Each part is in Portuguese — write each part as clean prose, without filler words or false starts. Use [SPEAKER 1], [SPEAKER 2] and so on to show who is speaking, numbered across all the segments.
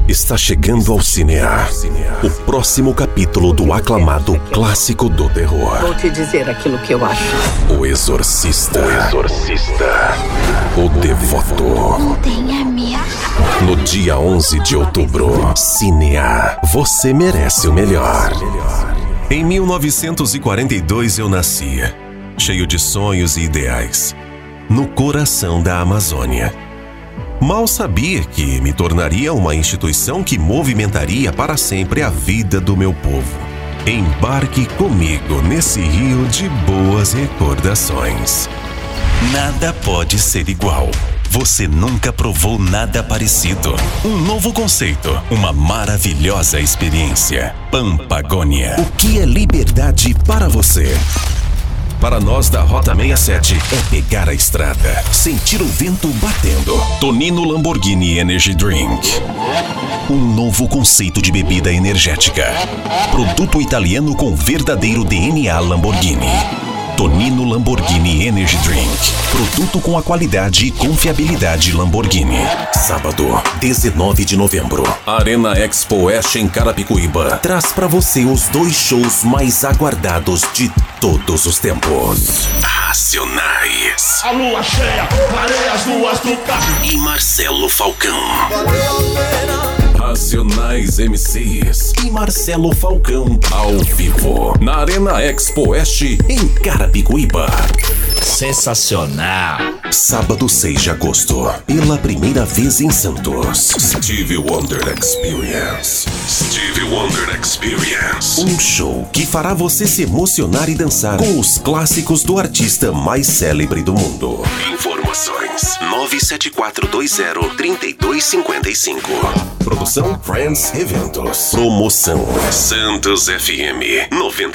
[SPEAKER 1] Está chegando ao Cinear o próximo capítulo do aclamado clássico do terror.
[SPEAKER 2] Vou te dizer aquilo que eu acho.
[SPEAKER 1] O Exorcista. O Devoto.
[SPEAKER 3] Não tenha medo.
[SPEAKER 1] No dia 11 de outubro, Cinear. Você merece o melhor. Em 1942 eu nasci, cheio de sonhos e ideais, no coração da Amazônia. Mal sabia que me tornaria uma instituição que movimentaria para sempre a vida do meu povo. Embarque comigo nesse rio de boas recordações. Nada pode ser igual. Você nunca provou nada parecido. Um novo conceito, uma maravilhosa experiência. Pampagônia. O que é liberdade para você? Para nós da Rota 67 é pegar a estrada, sentir o vento batendo. Tonino Lamborghini Energy Drink. Um novo conceito de bebida energética. Produto italiano com verdadeiro DNA Lamborghini. Tonino Lamborghini Energy Drink. Produto com a qualidade e confiabilidade Lamborghini. Sábado, 19 de novembro. Arena Expo Oeste em Carapicuíba traz pra você os 2 shows mais aguardados de todos os tempos. Racionais.
[SPEAKER 4] A lua cheia, marei as luas do carro.
[SPEAKER 1] E Marcelo Falcão. Racionais MCs e Marcelo Falcão ao vivo na Arena Expo Oeste em Carapicuíba.
[SPEAKER 5] Sensacional!
[SPEAKER 1] Sábado 6 de agosto, pela primeira vez em Santos, Stevie Wonder Experience. Stevie Wonder Experience. Um show que fará você se emocionar e dançar com os clássicos do artista mais célebre do mundo. Informações 97420-3255. Produção Friends Eventos. Promoção Santos FM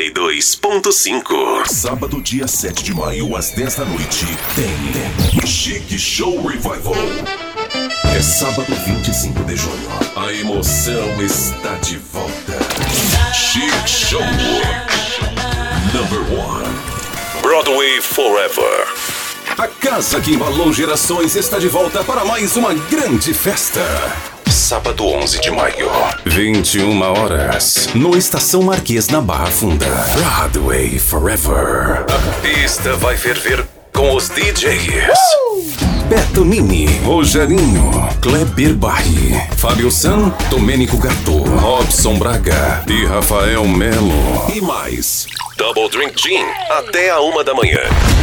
[SPEAKER 1] 92.5. Sábado, dia 7 de maio, às 10 da noite, tem Chique Show Revival. É sábado 25 de junho. A emoção está de volta. Chique Show Number 1. Broadway Forever. A casa que embalou gerações está de volta para mais uma grande festa. Sábado 11 de maio, 21 horas, no Estação Marquês, na Barra Funda. Broadway Forever. A pista vai ferver com os DJs. Beto Nini, Rogerinho, Kleber Barri, Fábio San, Domênico Gatto, Robson Braga e Rafael Melo. E mais. Double Drink Gin até a 1 da manhã.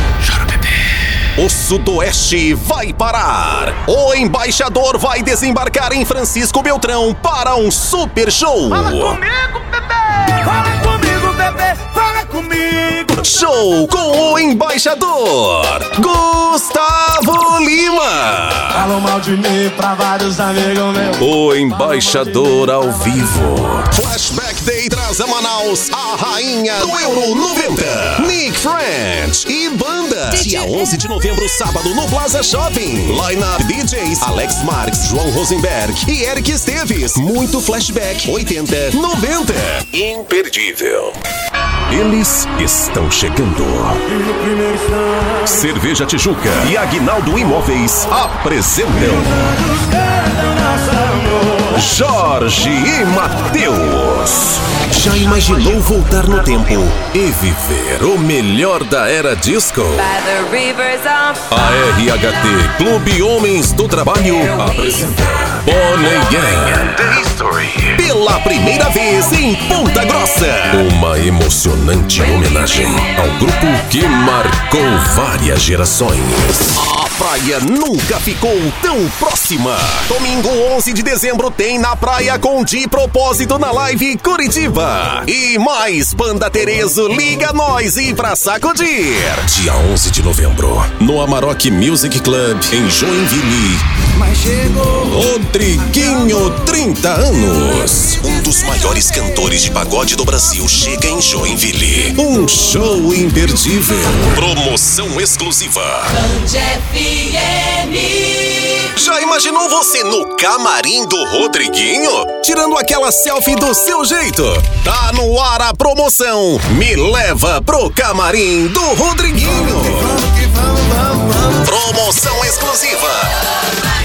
[SPEAKER 1] O Sudoeste vai parar. O embaixador vai desembarcar em Francisco Beltrão para um super show.
[SPEAKER 4] Fala comigo, bebê! Fala comigo, bebê! Fala comigo!
[SPEAKER 1] Show com o embaixador Gustavo Lima.
[SPEAKER 4] Falam mal de mim pra vários amigos meus.
[SPEAKER 1] O embaixador ao vivo. Flashback Day traz a Manaus a rainha do Euro 90, Nick French e banda. Dia 11 de novembro, sábado, no Plaza Shopping. Line-up DJs Alex Marques, João Rosenberg e Eric Esteves. Muito flashback 80, 90. Imperdível. Eles estão chegando. Cerveja Tijuca e Aguinaldo Imóveis apresentam Jorge e Mateus. Já imaginou voltar no tempo e viver o melhor da era disco? A RHT Clube Homens do Trabalho apresenta Bonnie Gang and the History. Pela primeira vez em Ponta Grossa. Uma emocionante homenagem ao grupo que marcou várias gerações. A praia nunca ficou tão próxima. Domingo 11 de dezembro tem na Praia com De Propósito na Live Curitiba. E mais Banda Terezo, Liga Nós e pra sacudir. Dia 11 de novembro, no Amarok Music Club, em Joinville.
[SPEAKER 4] Mas chegou
[SPEAKER 1] Rodriguinho, 30 anos. Um dos maiores cantores de pagode do Brasil chega em Joinville. Um show imperdível. Promoção exclusiva. Já imaginou você no camarim do Rodriguinho? Tirando aquela selfie do seu jeito? Tá no ar a promoção. Me leva pro camarim do Rodriguinho. Promoção exclusiva.